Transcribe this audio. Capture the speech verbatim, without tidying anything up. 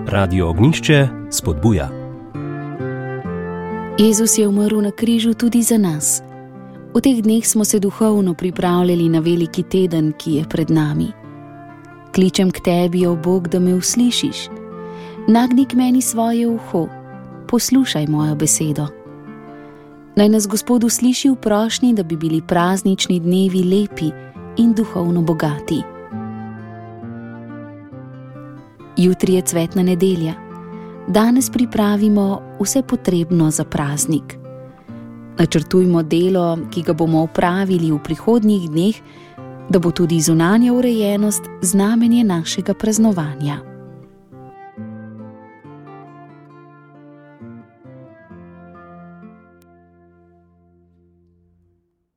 Radio Ognjišče spodbuja. Jezus je umrl na križu tudi za nas. V teh dneh smo se duhovno pripravljali na veliki teden, ki je pred nami. Kličem k tebi, o Bog, da me uslišiš. Nagni k meni svoje uho, poslušaj mojo besedo. Naj nas Gospod usliši v prošnji, da bi bili praznični dnevi lepi in duhovno bogati. Jutri je cvetna nedelja. Danes pripravimo vse potrebno za praznik. Načrtujmo delo, ki ga bomo opravili v prihodnjih dneh, da bo tudi zunanja urejenost znamenje našega praznovanja.